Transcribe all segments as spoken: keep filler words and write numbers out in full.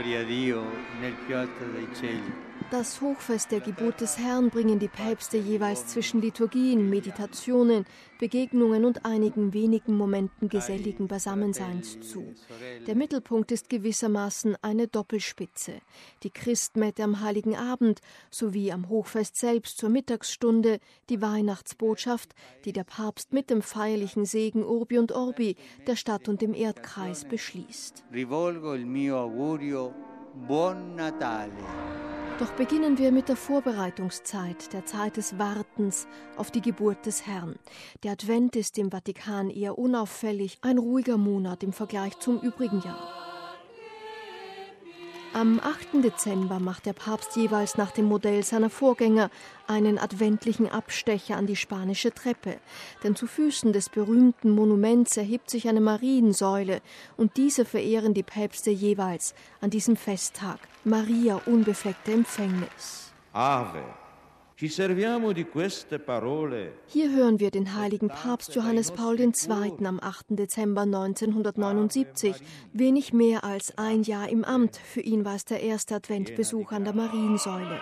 Das Hochfest der Geburt des Herrn bringen die Päpste jeweils zwischen Liturgien, Meditationen, Begegnungen und einigen wenigen Momenten geselligen Beisammenseins zu. Der Mittelpunkt ist gewissermaßen eine Doppelspitze. Die Christmette am Heiligen Abend sowie am Hochfest selbst zur Mittagsstunde die Weihnachtsbotschaft, die der Papst mit dem feierlichen Segen Urbi und Orbi der Stadt und dem Erdkreis beschließt. Rivolgo il mio augurio Buon Natale. Doch beginnen wir mit der Vorbereitungszeit, der Zeit des Wartens auf die Geburt des Herrn. Der Advent ist im Vatikan eher unauffällig, ein ruhiger Monat im Vergleich zum übrigen Jahr. Am achten Dezember macht der Papst jeweils nach dem Modell seiner Vorgänger einen adventlichen Abstecher an die spanische Treppe. Denn zu Füßen des berühmten Monuments erhebt sich eine Mariensäule und diese verehren die Päpste jeweils an diesem Festtag. Maria unbefleckte Empfängnis. Ave. Hier hören wir den heiligen Papst Johannes Paul der Zweite. am achten Dezember neunzehnhundertneunundsiebzig. Wenig mehr als ein Jahr im Amt. Für ihn war es der erste Adventbesuch an der Mariensäule.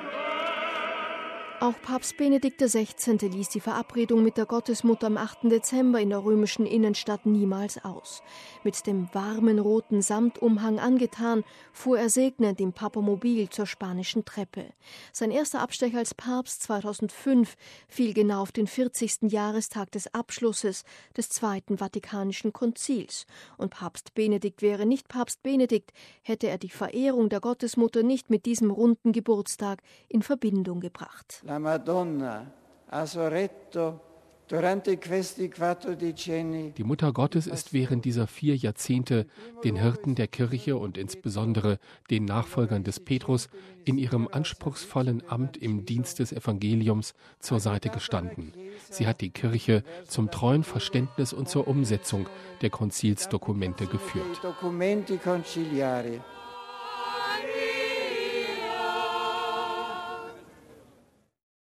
Auch Papst Benedikt der Sechzehnte. ließ die Verabredung mit der Gottesmutter am achten Dezember in der römischen Innenstadt niemals aus. Mit dem warmen roten Samtumhang angetan, fuhr er segnend im Papamobil zur spanischen Treppe. Sein erster Abstecher als Papst zweitausendfünf fiel genau auf den vierzigsten Jahrestag des Abschlusses des Zweiten Vatikanischen Konzils. Und Papst Benedikt wäre nicht Papst Benedikt, hätte er die Verehrung der Gottesmutter nicht mit diesem runden Geburtstag in Verbindung gebracht. La Madonna ha sorretto durante questi quattro decenni. Die Mutter Gottes ist während dieser vier Jahrzehnte den Hirten der Kirche und insbesondere den Nachfolgern des Petrus in ihrem anspruchsvollen Amt im Dienst des Evangeliums zur Seite gestanden. Sie hat die Kirche zum treuen Verständnis und zur Umsetzung der Konzilsdokumente geführt. Documenti conciliari.